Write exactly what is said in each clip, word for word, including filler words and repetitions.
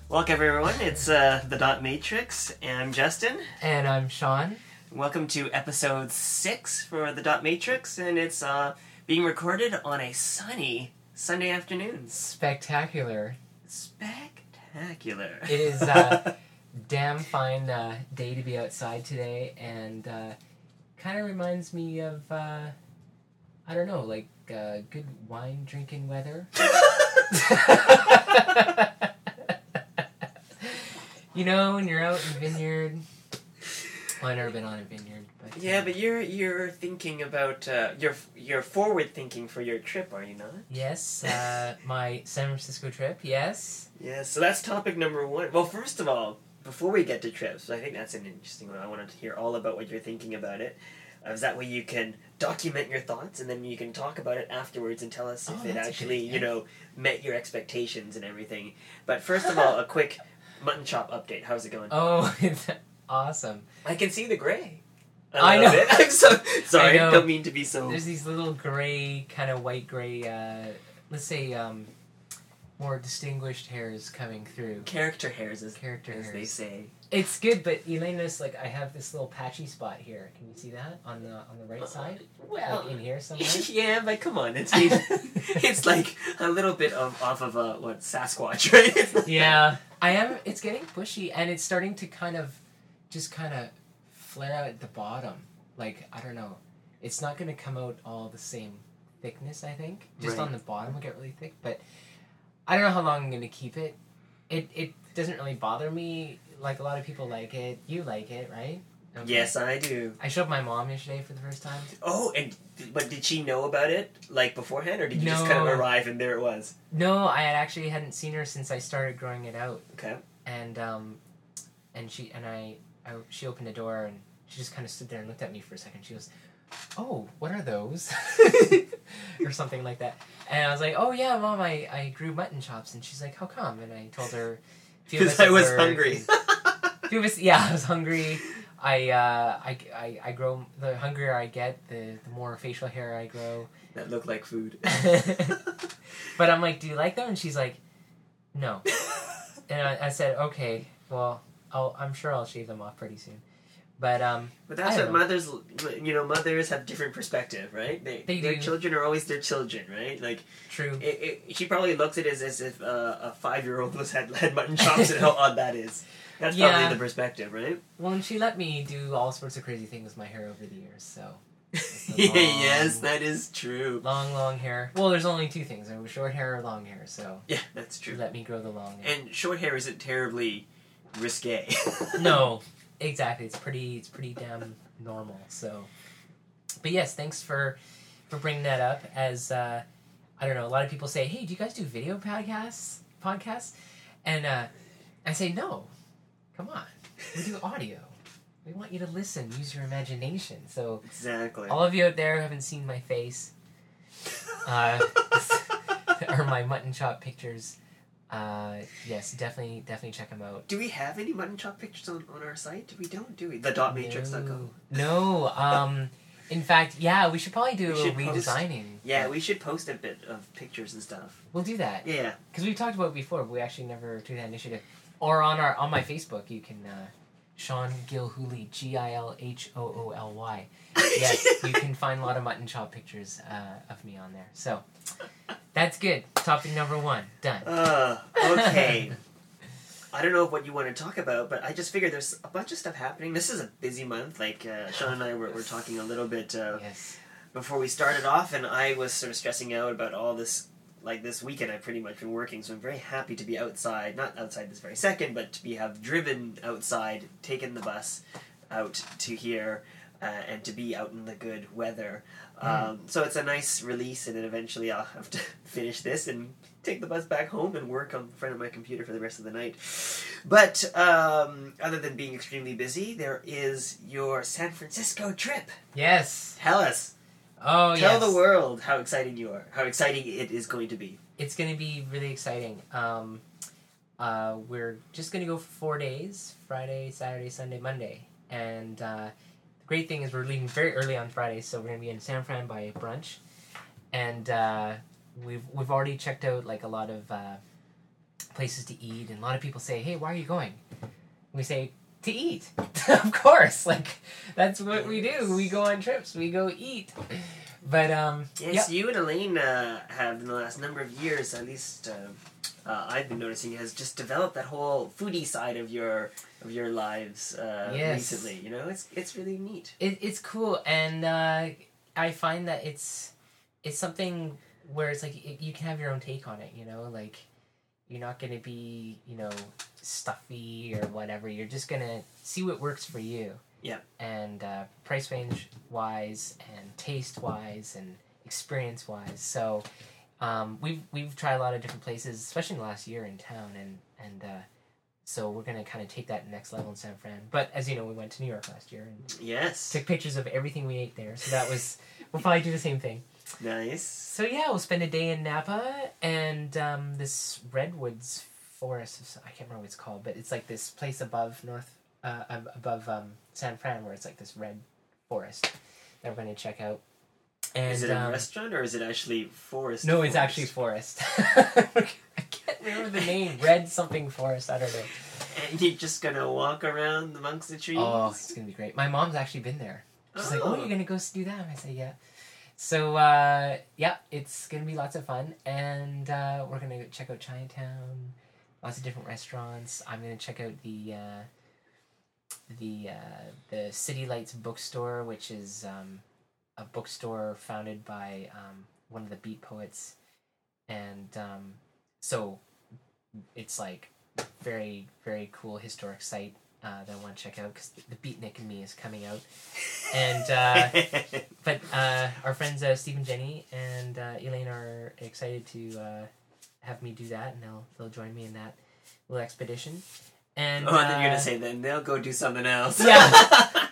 Welcome everyone, it's uh, The Dot Matrix, and I'm Justin. And I'm Sean. Welcome to episode six for The Dot Matrix, and it's uh, being recorded on a sunny Sunday afternoon. Spectacular. Spectacular. It is a damn fine uh, day to be outside today, and uh, kind of reminds me of, uh, I don't know, like uh, good wine drinking weather. You know, when you're out in a vineyard. Well, I've never been on a vineyard, but Yeah, uh, but you're you're thinking about uh, you're you're forward thinking for your trip, are you not? yes, uh, my San Francisco trip. Yes. Yeah, so that's topic number one. Well, first of all, before we get to trips, I think that's an interesting one. I wanted to hear all about what you're thinking about it. Uh, is that way you can document your thoughts, and then you can talk about it afterwards and tell us Oh, if it that's a actually, good you know, met your expectations and everything. But first of all, a quick mutton chop update. How's it going? Oh, it's awesome. I can see the gray. A I little know. bit. I'm so sorry. I know. Don't mean to be so. There's these little gray, kind of white gray, uh, let's say, um, more distinguished hairs coming through. Character hairs, as, Character as hairs. they say. It's good, but you notice, like, I have this little patchy spot here. Can you see that on the on the right side? Well, Like in here somewhere? yeah, but come on, it's it's like a little bit of off of a what Sasquatch, right? It's not Yeah, I am. It's getting bushy, and it's starting to kind of, just kind of flare out at the bottom. Like, I don't know. It's not going to come out all the same thickness, I think. Just Right. on the bottom will get really thick, but I don't know how long I'm going to keep it. It it doesn't really bother me. Like, a lot of people like it. You like it, right? Okay. Yes, I do. I showed my mom yesterday for the first time. Oh, and but did she know about it like beforehand, or did you just No. kind of arrive and there it was? No, I had actually hadn't seen her since I started growing it out, Okay. and um, and she and I, I she opened the door and she just kind of stood there and looked at me for a second. She goes, "Oh, what are those?" or something like that. And I was like, "Oh yeah, Mom, I, I grew mutton chops." And she's like, "How come?" And I told her, few of us Because I at was work, hungry. and- few of us, yeah, I was hungry. I, uh, I, I, I grow, the hungrier I get, the, the more facial hair I grow. That looked like food. But I'm like, "Do you like them?" And she's like, "No." And I, I said, "Okay, well, I'll, I'm sure I'll shave them off pretty soon." But um, But that's I what don't know. mothers, you know, mothers have different perspective, right? They, They their do. children are always their children, right? Like, True. it, it, she probably looks at it as, as if uh, a five-year-old was had, had mutton chops and how odd that is. That's Yeah. probably the perspective, right? Well, and she let me do all sorts of crazy things with my hair over the years, so. the Yeah, long- yes, that is true. Long, long hair. Well, there's only two things. There was short hair or long hair, so Yeah, that's she true. let me grow the long hair. And short hair isn't terribly risque. No, exactly. It's pretty. It's pretty damn normal. So, but yes, thanks for for bringing that up. As uh, I don't know, a lot of people say, "Hey, do you guys do video podcasts?" Podcasts, and uh, I say, "No, come on, we do audio. We want you to listen, use your imagination." So, Exactly. all of you out there who haven't seen my face, uh, or my mutton chop pictures. Uh, yes, definitely, definitely check them out. Do we have any mutton chop pictures on, on our site? We don't, do we? The dot matrix dot com. No, no. Um, in fact, yeah, we should probably do We a little should post- redesigning. Yeah, we should post a bit of pictures and stuff. We'll do that Yeah. because we've talked about it before, but we actually never took that initiative. Or on our on my Facebook, you can uh, Sean Gilhooly, G I L H O O L Y. Yes, you can find a lot of mutton chop pictures uh, of me on there. So that's good. Topic number one done. Uh, okay. I don't know what you want to talk about, but I just figured there's a bunch of stuff happening. This is a busy month. Like, uh, Sean and I were, were talking a little bit uh, Yes. before we started off, and I was sort of stressing out about all this. Like, this weekend I've pretty much been working, so I'm very happy to be outside. Not outside this very second, but to be have driven outside, taken the bus out to here, uh, and to be out in the good weather. Mm. Um, so it's a nice release, and then eventually I'll have to finish this and take the bus back home and work on in front of my computer for the rest of the night. But um, other than being extremely busy, there is your San Francisco trip. Yes. Tell us. Oh, yes. Tell the world how exciting you are. How exciting it is going to be. It's going to be really exciting. Um, uh, we're just going to go for four days, Friday, Saturday, Sunday, Monday. And uh, the great thing is we're leaving very early on Friday, so we're going to be in San Fran by brunch. And uh, we've we've already checked out like a lot of uh, places to eat, and a lot of people say, "Hey, why are you going?" We say, "To eat." Of course, like that's what we do. We go on trips. We go eat. But um, yes, yep. you and Elaine uh, have in the last number of years, at least uh, uh, I've been noticing, has just developed that whole foodie side of your of your lives uh, Yes. recently. You know, it's it's really neat. It, it's cool, and uh, I find that it's it's something where it's like it, you can have your own take on it. You know, like you're not gonna be you know stuffy or whatever. You're just gonna see what works for you. Yeah. And uh, price range wise, and taste wise, and experience wise. So um, we've we've tried a lot of different places, especially in the last year in town, and and uh, so we're gonna kind of take that next level in San Fran. But as you know, we went to New York last year and Yes. took pictures of everything we ate there. So that was we'll probably do the same thing. Nice. So yeah, we'll spend a day in Napa and um, this redwoods forest. I can't remember what it's called, but it's like this place above North. Uh, ab- above um, San Fran, where it's like this red forest that we're going to check out. And, is it a um, restaurant or is it actually forest? No, forest? it's actually forest. I can't remember the name. Red something forest. I don't know. And you're just gonna walk around amongst the trees? Oh, it's going to be great. My mom's actually been there. She's oh. like, "Oh, you're going to go do that?" And I say, "Yeah." So uh, yeah, it's going to be lots of fun, and uh, we're going to check out Chinatown. Lots of different restaurants. I'm going to check out the. Uh, the uh, the City Lights bookstore, which is um, a bookstore founded by um, one of the Beat poets, and um, so it's like very very cool historic site uh, that I want to check out because the Beatnik in me is coming out, and uh, but uh, our friends uh, Steve and Jenny and uh, Elaine are excited to uh, have me do that, and they'll they'll join me in that little expedition. And, oh, and then you're uh, gonna say, then they'll go do something else. Yeah.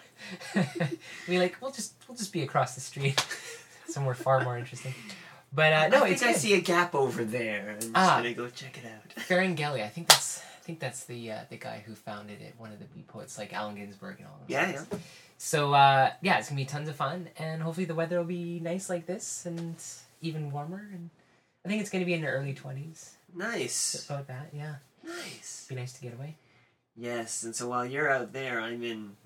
we like we'll just we'll just be across the street, somewhere far more interesting. But uh, no, I think it's I good. see a gap over there. I'm just Ah. gonna go check it out. Ferengeli. I think that's I think that's the uh, the guy who founded it. One of the Beat poets, like Allen Ginsberg and all those. Yeah, guys. yeah. So uh, yeah, it's gonna be tons of fun, and hopefully the weather will be nice like this, and even warmer. And I think it's gonna be in the early twenties. Nice. About that, yeah. Nice. Be nice to get away. Yes, and so while you're out there, I'm in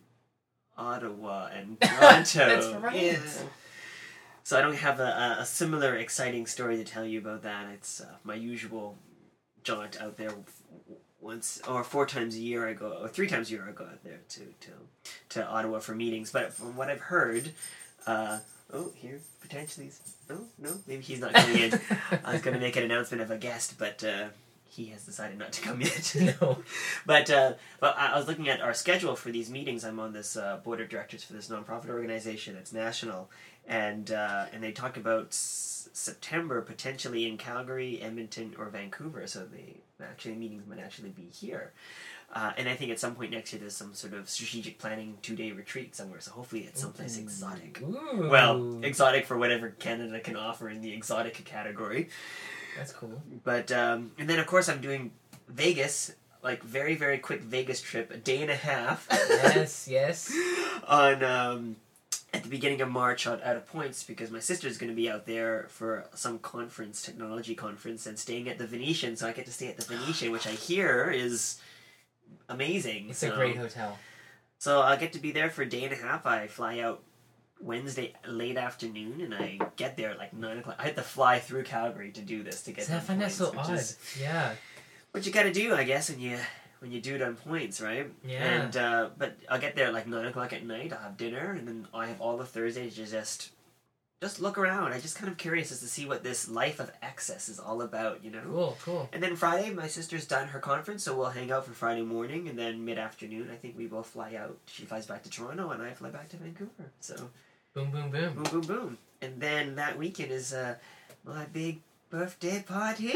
Ottawa and Toronto. That's right. Yeah. So I don't have a, a similar exciting story to tell you about that. It's uh, my usual jaunt out there. Once or four times a year I go, or three times a year I go out there to to, to Ottawa for meetings. But from what I've heard, uh, oh here potentially, no no maybe he's not coming in. I was going to make an announcement of a guest, but. Uh, He has decided not to come yet. No. But uh, but I was looking at our schedule for these meetings. I'm on this uh, board of directors for this nonprofit organization. It's national, and uh, and they talk about s- September potentially in Calgary, Edmonton, or Vancouver. So the actually meetings might actually be here. Uh, and I think at some point next year there's some sort of strategic planning two-day retreat somewhere. So hopefully it's someplace Ooh. exotic. Ooh. Well, exotic for whatever Canada can offer in the exotic category. That's cool. But, um, and then of course I'm doing Vegas, like very, very quick Vegas trip, a day and a half. Yes, yes. on, um, at the beginning of March out, out of points because my sister's going to be out there for some conference, technology conference, and staying at the Venetian, so I get to stay at the Venetian, which I hear is amazing. It's so, a great hotel. So I'll get to be there for a day and a half. I fly out Wednesday late afternoon, and I get there at like nine o'clock. I had to fly through Calgary to do this to get. See, I them find that points, so which odd. is Yeah. what you got to do, I guess, when you when you do it on points, right? Yeah. And uh, but I'll get there at like nine o'clock at night. I'll have dinner, and then I have all the Thursdays to just just look around. I'm just kind of curious as to see what this life of excess is all about, you know. Cool, cool. And then Friday, my sister's done her conference, so we'll hang out for Friday morning, and then mid afternoon, I think we both fly out. She flies back to Toronto, and I fly back to Vancouver. So. Boom, boom, boom. Boom, boom, boom. And then that weekend is uh, my big birthday party.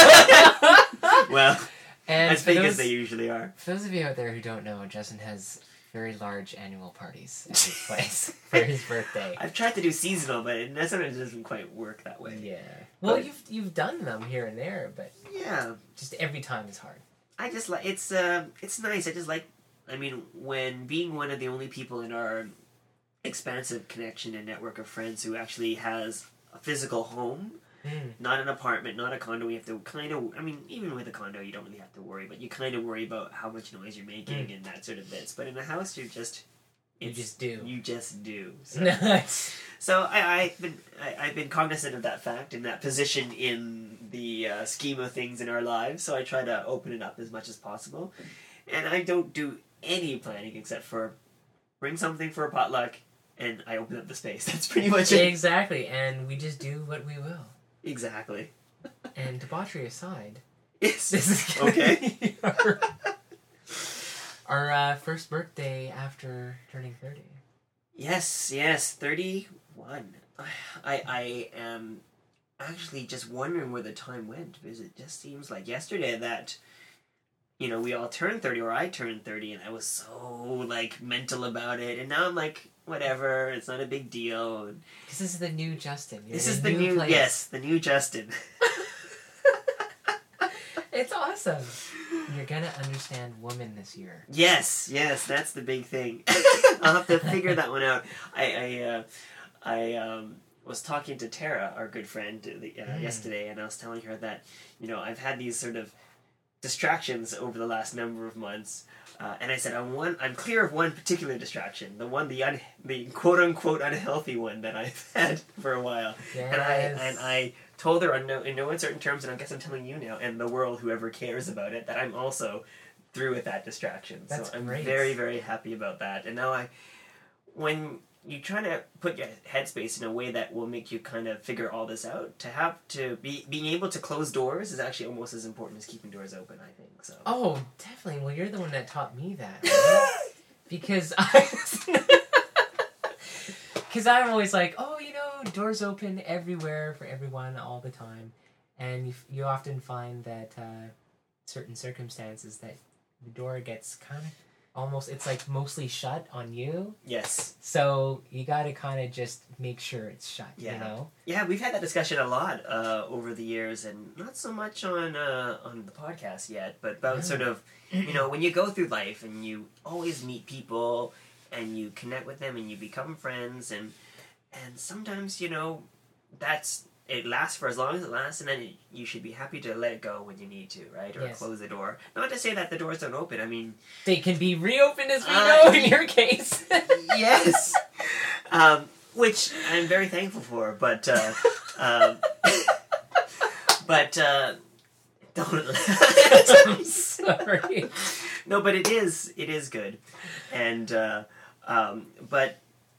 Well, And as for big those, as they usually are. For those of you out there who don't know, Justin has very large annual parties at his place for his birthday. I've tried to do seasonal, but it sometimes doesn't quite work that way. Yeah. Well, But- you've you've done them here and there, but Yeah. just every time is hard. I just like, it's, uh, it's nice. I just like, I mean, when being one of the only people in our expansive connection and network of friends who actually has a physical home, Mm. Not an apartment, not a condo. We have to kind of, I mean, even with a condo, you don't really have to worry, but you kind of worry about how much noise you're making Mm. and that sort of bits. But in a house, you just, You it's- just do. You just do. So, Nice. so I, I've been, I, I've been cognizant of that fact and that position in the uh, scheme of things in our lives. So I try to open it up as much as possible, and I don't do any planning except for bring something for a potluck, and I open up the space. That's pretty much it. Exactly, and we just do what we will. Exactly. And debauchery aside, Yes. this is gonna Okay. be our, our uh, first birthday after turning thirty. Yes, yes, thirty-one. I I am actually just wondering where the time went, because it just seems like yesterday that, you know, we all turned thirty, or I turned thirty, and I was so, like, mental about it, and now I'm like, whatever, it's not a big deal. And This is the new Justin. You're this in is a the new, place. yes, the new Justin. It's awesome. You're gonna understand woman this year. Yes, yes, that's the big thing. I'll have to figure that one out. I I, uh, I um, was talking to Tara, our good friend, uh, Mm. yesterday, and I was telling her that, you know, I've had these sort of distractions over the last number of months, uh, and I said I'm one. I'm clear of one particular distraction, the one, the un, the quote unquote unhealthy one that I've had for a while, Yes. and I and I told her on no, in no uncertain terms, and I guess I'm telling you now, and the world, whoever cares about it, that I'm also through with that distraction. That's so I'm great. very, very happy about that. And now I, when you try to put your headspace in a way that will make you kind of figure all this out, to have to be being able to close doors is actually almost as important as keeping doors open, I think. So. Oh, definitely. Well, you're the one that taught me that. Right? Because I, because I'm always like, oh, you know, doors open everywhere for everyone all the time, and you, you often find that uh, certain circumstances that the door gets kind of almost, it's like mostly shut on you. Yes. So you got to kind of just make sure it's shut. Yeah. You know. Yeah, we've had that discussion a lot uh, over the years, and not so much on uh, on the podcast yet, but about Yeah. sort of, you know, when you go through life and you always meet people and you connect with them and you become friends, and and sometimes, you know, that's it lasts for as long as it lasts, and then it, you should be happy to let it go when you need to, right? Or Yes. close the door. Not to say that the doors don't open. I mean, They can be reopened, as we Uh, know in your case. yes, um, which I'm very thankful for. But uh, um, but uh, don't. I'm sorry. No, but it is it is good, and uh, um, but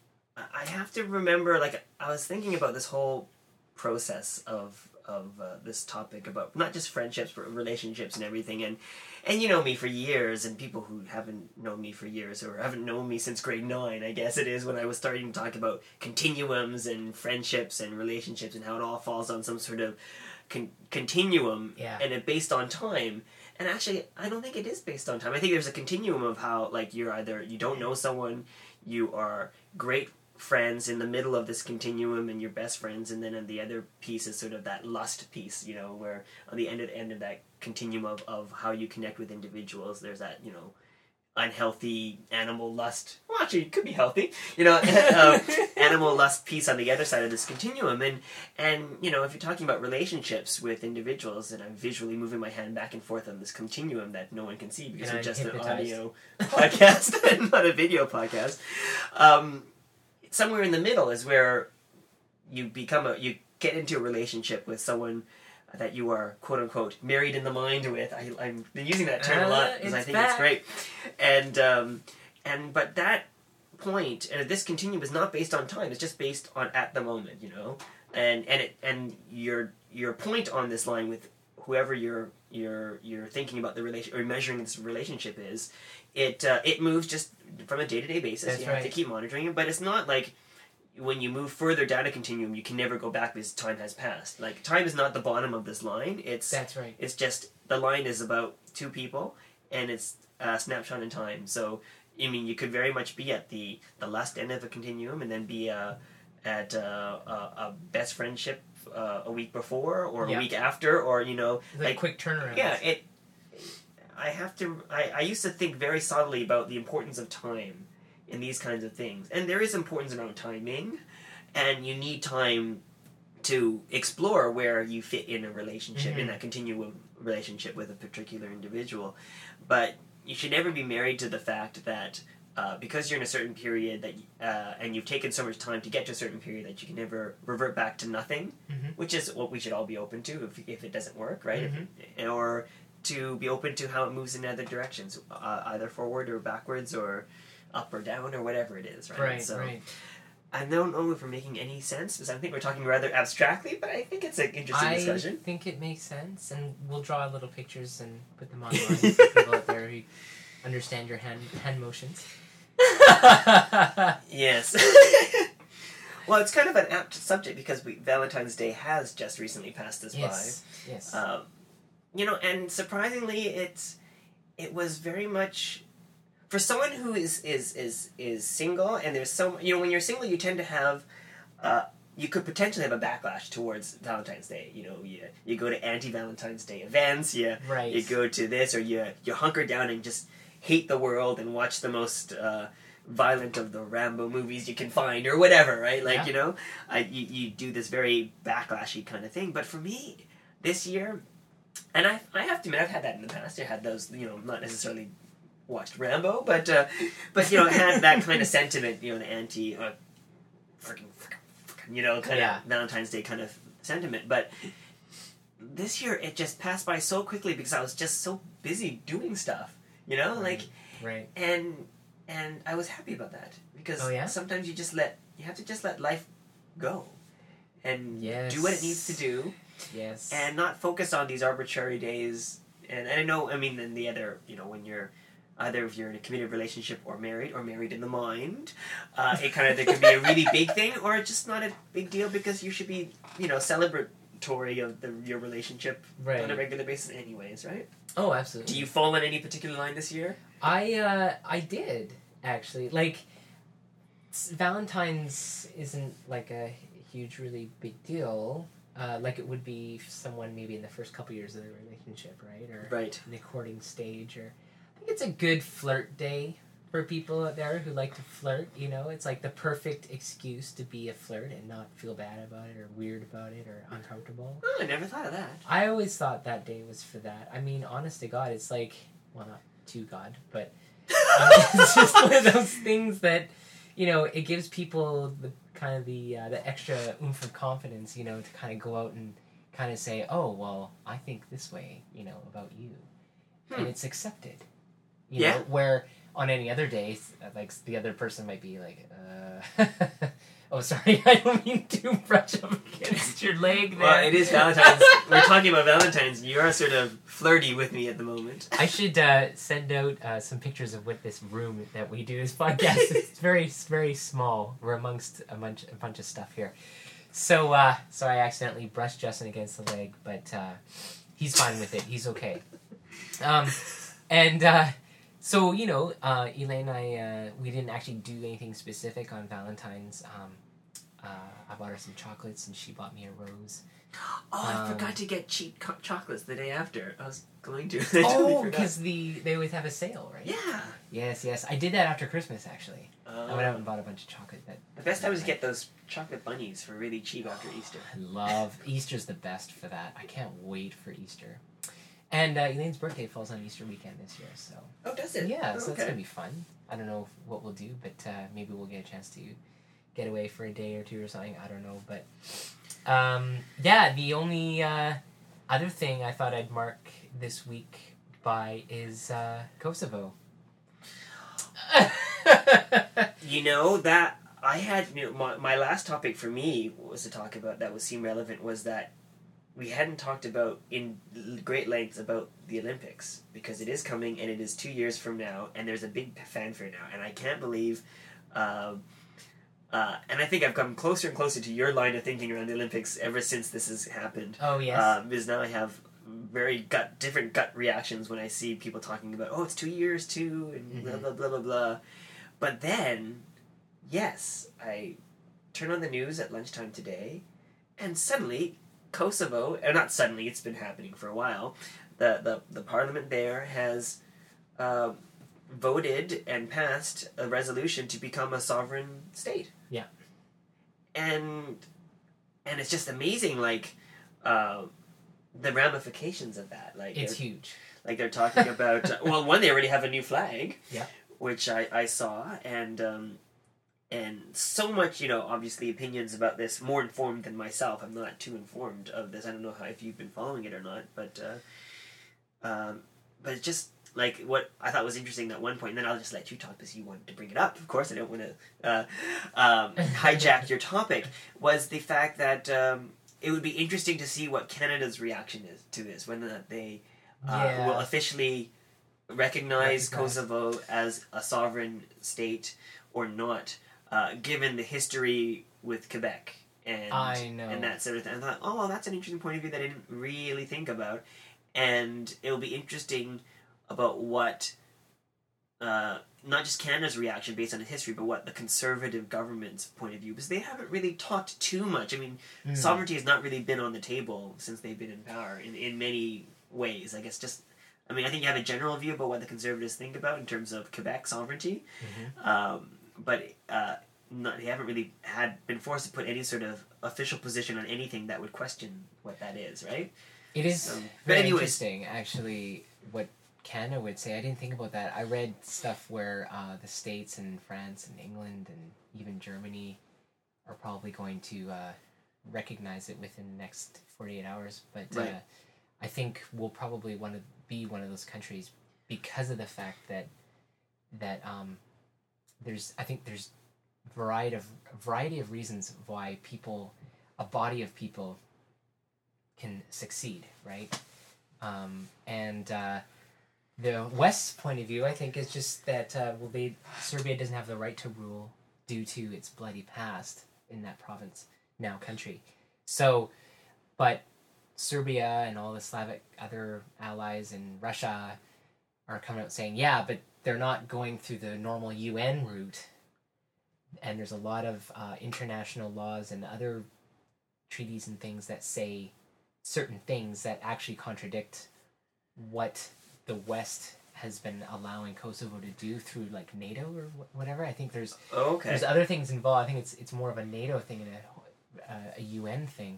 I have to remember. Like, I was thinking about this whole process of of uh, this topic about not just friendships but relationships and everything, and and you know me for years, and people who haven't known me for years or haven't known me since grade nine, I guess it is, when I was starting to talk about continuums and friendships and relationships and how it all falls on some sort of con- continuum, Yeah. and it based on time. And actually, I don't think it is based on time. I think there's a continuum of how, like, you're either you don't know someone, you are great friends in the middle of this continuum, and you're best friends, and then on the other piece is sort of that lust piece, you know, where on the end of end of that continuum of, of how you connect with individuals, there's that, you know, unhealthy animal lust. Well, actually, it could be healthy, you know, uh, animal lust piece on the other side of this continuum, and and you know, if you're talking about relationships with individuals, and I'm visually moving my hand back and forth on this continuum that no one can see because And we're I'm just an hypnotized. audio podcast and not a video podcast. Um, somewhere in the middle is where you become a you get into a relationship with someone that you are quote unquote married in the mind with. I, I'm been using that term a lot Uh, because I it's think it's back. great. And um, and but that point and this continuum is not based on time. It's just based on at the moment, you know. And and it and your your point on this line with whoever you're you're you're thinking about the relation or measuring this relationship is, it uh, it moves just from a day to day basis. That's you have to right. keep monitoring it, but it's not like when you move further down a continuum, you can never go back because time has passed. Like, time is not the bottom of this line. It's That's right. it's just the line is about two people, and it's a snapshot in time. So, I mean, you could very much be at the the last end of a continuum, and then be uh, at uh, a, a best friendship uh, a week before or Yeah. a week after, or you know, Like, like quick turnaround. yeah, it. I have to. I, I used to think very subtly about the importance of time in these kinds of things, and there is importance around timing, and you need time to explore where you fit in a relationship, Mm-hmm. in that continuum relationship with a particular individual. But you should never be married to the fact that uh, because you're in a certain period that uh, and you've taken so much time to get to a certain period that you can never revert back to nothing, Mm-hmm. which is what we should all be open to if, if it doesn't work, right? Mm-hmm. If, or to be open to how it moves in other directions, uh, either forward or backwards or up or down or whatever it is, right? Right, so, right. I don't know if we're making any sense, because I think we're talking rather abstractly, but I think it's an interesting I discussion. think it makes sense, and we'll draw little pictures and put them online for people out there who understand your hand hand motions. Yes. Well, it's kind of an apt subject because we, Valentine's Day has just recently passed us Yes, yes. by. Um, you know, and surprisingly, it's it was very much for someone who is is is is single, and there's so you know when you're single, you tend to have. Uh, you could potentially have a backlash towards Valentine's Day. You know, you you go to anti-Valentine's Day events, you Right. you go to this, or you you hunker down and just hate the world and watch the most uh, violent of the Rambo movies you can find, or whatever, right? Like Yeah. you know, I, you you do this very backlashy kind of thing. But for me, this year, and I I have to admit I've had that in the past. I had those, you know, not necessarily watched Rambo, but uh, but you know had that kind of sentiment, you know, the anti, uh, freaking, freaking, you know, kind Yeah. of Valentine's Day kind of sentiment. But this year it just passed by so quickly because I was just so busy doing stuff, you know, Right. like Right. and and I was happy about that because Oh, yeah? sometimes you just let you have to just let life go and Yes. do what it needs to do Yes. and not focus on these arbitrary days. And, and I know, I mean, then the other, you know, when you're either if you're in a committed relationship or married or married in the mind, uh, it kind of there could be a really big thing or just not a big deal because you should be, you know, celebratory of the, your relationship Right. on a regular basis, anyways, right? Oh, absolutely. Do you fall on any particular line this year? I uh, I did actually. Like, s- Valentine's isn't like a huge, really big deal. Uh, like it would be for someone maybe in the first couple years of their relationship, right? Or Right. in the courting stage. Or I think it's a good flirt day for people out there who like to flirt. You know, it's like the perfect excuse to be a flirt and not feel bad about it or weird about it or uncomfortable. Oh, I never thought of that. I always thought that day was for that. I mean, honest to God, it's like, well, not to God, but um, it's just one of those things that, you know, it gives people the kind of the uh, the extra oomph of confidence, you know, to kind of go out and kind of say, oh, well, I think this way, you know, about you, Hmm. and it's accepted. You Yeah. know, where on any other day, like the other person might be like, uh, oh, sorry, I don't mean to brush up against your leg there. Well, it is Valentine's. We're talking about Valentine's, and you're sort of flirty with me at the moment. I should uh, send out uh, some pictures of what this room that we do this podcast. It's very, very small. We're amongst a bunch, a bunch of stuff here. So, uh, so I accidentally brushed Justin against the leg, but uh, he's fine with it. He's okay. Um, and uh, so, you know, uh, Elaine and I, uh, we didn't actually do anything specific on Valentine's. Um, uh, I bought her some chocolates, and she bought me a rose. Oh, I Um, forgot to get cheap co- chocolates the day after. I was going to. I Oh, totally forgot. because the they always have a sale, right? Yeah. Yes, yes. I did that after Christmas, actually. I went out Um, and bought a bunch of chocolate. That the best time is to get those chocolate bunnies for really cheap after Easter. I love Easter's the best for that. I can't wait for Easter. And uh, Elaine's birthday falls on Easter weekend this year, so Oh, does it? yeah, Oh, so that's okay. gonna be fun. I don't know what we'll do, but uh, maybe we'll get a chance to get away for a day or two or something. I don't know, but um, yeah, the only uh, other thing I thought I'd mark this week by is uh, Kosovo. You know that I had you know, my my last topic for me was to talk about that would seem relevant was that we hadn't talked about in l- great lengths about the Olympics because it is coming and it is two years from now and there's a big fanfare now and I can't believe. Um, uh, and I think I've come closer and closer to your line of thinking around the Olympics ever since this has happened. Oh yes. Um, because now I have very gut different gut reactions when I see people talking about oh it's two years too and blah Mhm. blah blah blah blah. But then, yes, I turn on the news at lunchtime today, and suddenly Kosovo, or not suddenly, it's been happening for a while. The the the parliament there has uh, voted and passed a resolution to become a sovereign state. Yeah. And and it's just amazing, like uh, the ramifications of that. Like It's they're- huge. Like they're talking about. Uh, well, one, they already have a new flag. Yeah. Which I I saw, and um, and so much, you know, obviously opinions about this, more informed than myself. I'm not too informed of this. I don't know how, if you've been following it or not, but uh, um, but it's just like what I thought was interesting at one point. And then I'll just let you talk because you wanted to bring it up. Of course, I don't want to uh, um, hijack your topic. Was the fact that um, it would be interesting to see what Canada's reaction is to this when uh, they uh, Yeah. will officially recognize Recognize. Kosovo as a sovereign state or not, uh, given the history with Quebec and I know. and that sort of thing. I thought, oh, that's an interesting point of view that I didn't really think about, and it'll be interesting about what, uh, not just Canada's reaction based on its history, but what the conservative government's point of view, because they haven't really talked too much. I mean, Mm. sovereignty has not really been on the table since they've been in power in, in many ways. I guess just, I mean, I think you have a general view about what the conservatives think about in terms of Quebec sovereignty, Mhm. um, but uh, not, they haven't really had been forced to put any sort of official position on anything that would question what that is, right? It is So- but very anyways. interesting, actually, what Canada would say. I didn't think about that. I read stuff where uh, the States and France and England and even Germany are probably going to uh, recognize it within the next forty-eight hours. But uh, Right. I think we'll probably want to be one of those countries because of the fact that that um, there's I think there's variety of variety of reasons why people, a body of people, can succeed, right? Um, and uh, the West's point of view, I think, is just that uh, well, they Serbia doesn't have the right to rule due to its bloody past in that province, now country. So, but Serbia and all the Slavic other allies and Russia are coming out saying, yeah, but they're not going through the normal U N route. And there's a lot of uh, international laws and other treaties and things that say certain things that actually contradict what the West has been allowing Kosovo to do through like NATO or wh- whatever. I think there's Oh, okay. there's other things involved. I think it's it's more of a NATO thing and a uh, a U N thing.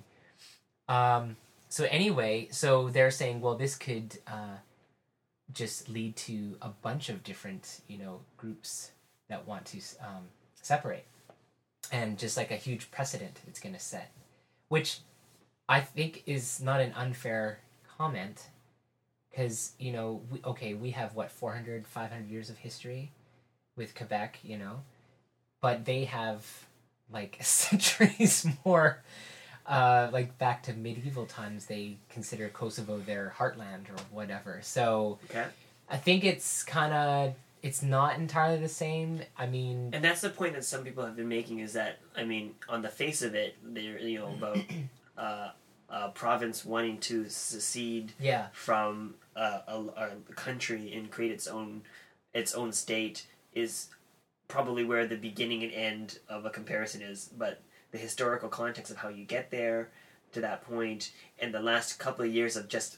Um. So anyway, so they're saying, well, this could uh, just lead to a bunch of different, you know, groups that want to um, separate, and just like a huge precedent it's going to set, which I think is not an unfair comment, because, you know, we, okay, we have, what, four hundred, five hundred years of history with Quebec, you know, but they have, like, centuries more, uh, like, back to medieval times, they consider Kosovo their heartland or whatever, so Okay. I think it's kind of, it's not entirely the same, I mean... And that's the point that some people have been making, is that, I mean, on the face of it, they're, you know, about uh, a province wanting to secede Yeah. from uh, a, a country and create its own its own state is probably where the beginning and end of a comparison is. But the historical context of how you get there to that point, and the last couple of years of just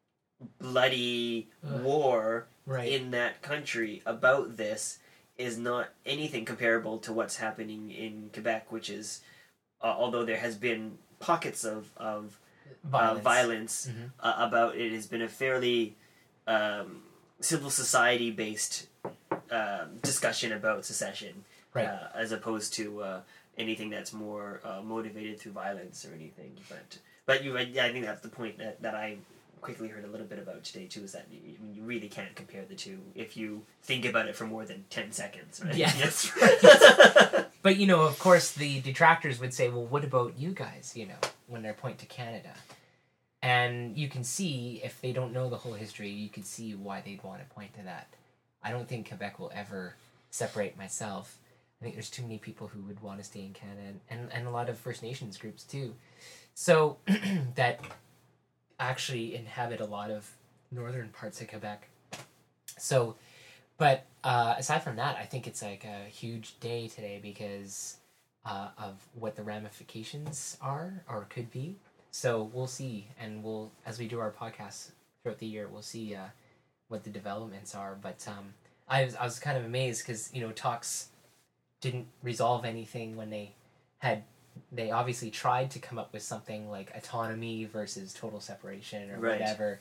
bloody Ugh. war Right. in that country about this is not anything comparable to what's happening in Quebec, which is, uh, although there has been pockets of, of Violence. uh, violence Mhm. uh, about it, has been a fairly um, civil society based uh, discussion about secession, Right. uh, as opposed to uh, anything that's more uh, motivated through violence or anything. But but you, yeah, I think that's the point that, that I quickly heard a little bit about today too, is that you, I mean, you really can't compare the two if you think about it for more than ten seconds, right? Yeah, Yes. right. But, you know, of course, the detractors would say, well, what about you guys, you know, when they point to Canada? And you can see, if they don't know the whole history, you can see why they'd want to point to that. I don't think Quebec will ever separate myself. I think there's too many people who would want to stay in Canada, and, and, and a lot of First Nations groups, too. So, that actually inhabit a lot of northern parts of Quebec. So, but uh, aside from that, I think it's like a huge day today because uh, of what the ramifications are or could be. So we'll see, and we'll, as we do our podcasts throughout the year, we'll see uh, what the developments are. But um, I was I was kind of amazed because, you know, talks didn't resolve anything when they had they obviously tried to come up with something like autonomy versus total separation or Right. whatever.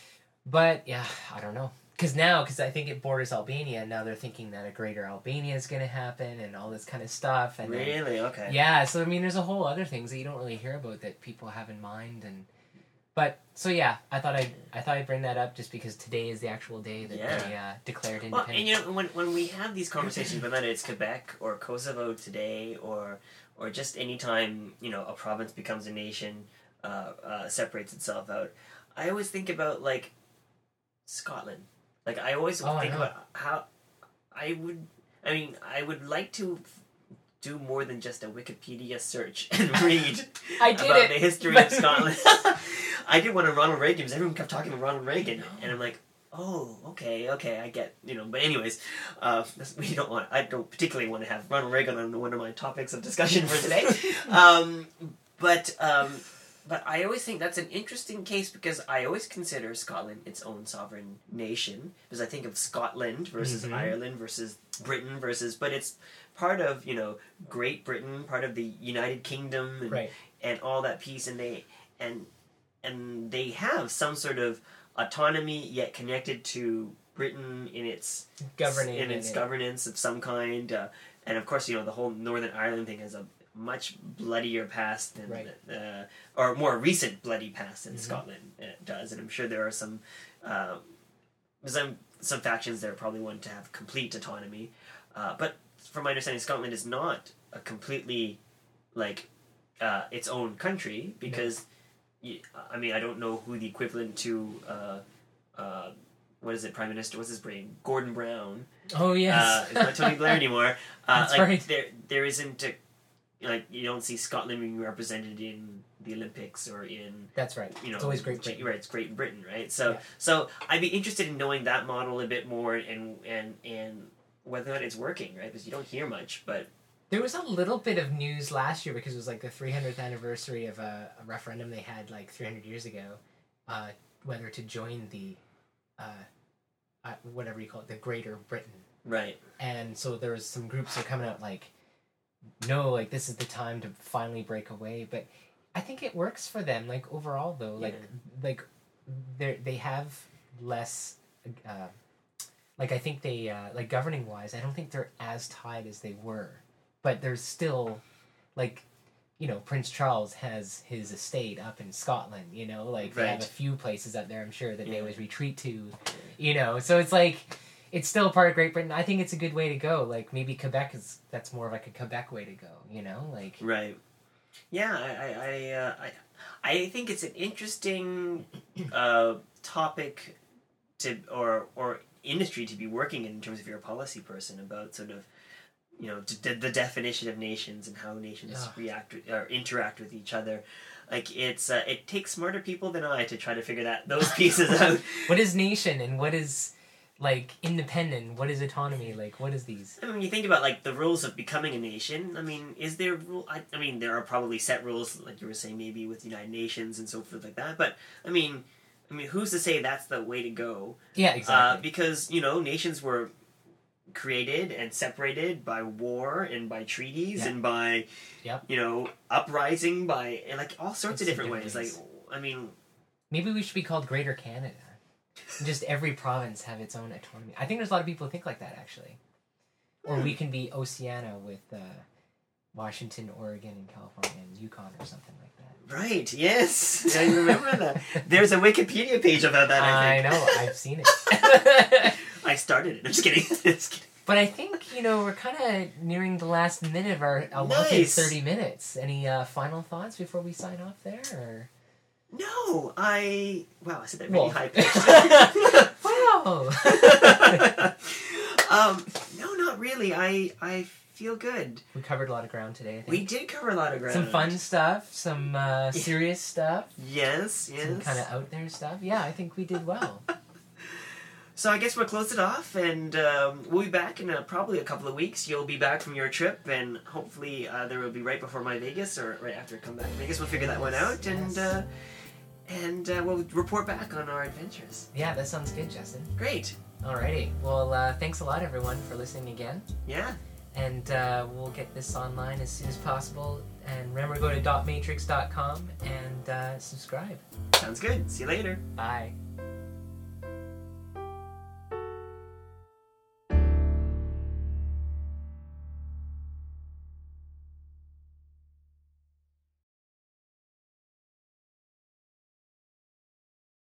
But yeah, I don't know. Because now, because I think it borders Albania, now they're thinking that a greater Albania is going to happen and all this kind of stuff. And then- Really? Okay. yeah, so I mean, there's a whole other things that you don't really hear about that people have in mind, and but so yeah, I thought I I thought I'd bring that up just because today is the actual day that Yeah. they uh, declared Well, independence. and you know, when when we have these conversations, whether it's Quebec or Kosovo today, or or just any time you know a province becomes a nation, uh, uh, separates itself out, I always think about like Scotland. Like I always Oh, I think know. about how I would. I mean, I would like to do more than just a Wikipedia search and read I did about it, the history but- of Scotland. I did one on Ronald Reagan because everyone kept talking about Ronald Reagan, and I'm like, oh, okay, okay, I get, you know. But anyways, uh, that's- we don't want. I don't particularly want to have Ronald Reagan on one of my topics of discussion for today. um, but um, but I always think that's an interesting case because I always consider Scotland its own sovereign nation because I think of Scotland versus Mhm. Ireland versus Britain versus, but it's part of you know Great Britain, part of the United Kingdom, and, right. and all that piece, and they and and they have some sort of autonomy yet connected to Britain in its Governing in its and- governance of some kind, uh, and of course you know the whole Northern Ireland thing has a much bloodier past than Right. uh, or more recent bloody past than Mhm. Scotland uh, does, and I'm sure there are some uh, some some factions that probably want to have complete autonomy, uh, but from my understanding, Scotland is not a completely like uh, its own country because. You, I mean, I don't know who the equivalent to uh, uh, what is it, Prime Minister? What's his brain? Gordon Brown. Oh yes. Uh, it's not Tony Blair anymore. Uh, That's like, right. There, there isn't a, like you don't see Scotland being represented in the Olympics or in That's right. you know. It's always Great Britain. Right, it's Great Britain, right? So, Yeah. so I'd be interested in knowing that model a bit more and and and whether or not it's working, right? Because you don't hear much, but There was a little bit of news last year because it was like the three hundredth anniversary of a, a referendum they had like three hundred years ago, uh, whether to join the, uh, uh, whatever you call it, the Greater Britain. right, And so there was some groups that are coming out like, no, like this is the time to finally break away. But I think it works for them. Like overall though, like Yeah. like they they have less. Uh, like I think they uh, like governing wise, I don't think they're as tied as they were. But there's still, like, you know, Prince Charles has his estate up in Scotland, you know? Like, they have Right. a few places up there, I'm sure, that they Yeah. always retreat to, you know? So it's like, it's still part of Great Britain. I think it's a good way to go. Like, maybe Quebec is, that's more of like a Quebec way to go, you know? Like, right. Yeah, I I I, uh, I I think it's an interesting uh, topic to or or industry to be working in in terms of you're a policy person about sort of you know d- the definition of nations and how nations Ugh. react with- or interact with each other. Like it's uh, it takes smarter people than I to try to figure that those pieces out. what is nation and what is, like, independent? What is autonomy? Like, what is these? I mean, when you think about like the rules of becoming a nation. I mean, is there rule? I, I mean, there are probably set rules, like you were saying, maybe with the United Nations and so forth like that. But I mean, I mean, who's to say that's the way to go? Yeah, Uh, exactly. because you know, nations were created and separated by war and by treaties Yeah. and by Yep. you know uprising by and like all sorts It's of the different ways. different Like I mean, Maybe we should be called Greater Canada. Just every province have its own autonomy. I think there's a lot of people who think like that, actually. Or we can be Oceania with uh, Washington, Oregon, and California, and Yukon or something like that. right? Yes, I remember that. There's a Wikipedia page about that. I I think. know, I've seen it. I started it. I'm just kidding. just kidding. But I think, you know, we're kind of nearing the last minute of our allotted Nice. thirty minutes. Any uh, final thoughts before we sign off there? Or? No, I wow, I said that really Well. high pitched. Wow! um, no, not really. I I feel good. We covered a lot of ground today, I think. We did cover a lot of ground. Some fun stuff, some uh, serious stuff, Yes, yes. some kind of out there stuff. Yeah, I think we did well. So I guess we'll close it off, and um, we'll be back in uh probably a couple of weeks. You'll be back from your trip, and hopefully uh, there will be right before my Vegas or right after I come back from Vegas. We'll figure that one out, and Yes. uh, and uh, we'll report back on our adventures. Yeah, that sounds good, Justin. Great. Alrighty. Well, uh, thanks a lot, everyone, for listening again. Yeah. and uh, we'll get this online as soon as possible. And remember to go to dot matrix dot com and uh, subscribe. Sounds good. See you later. Bye.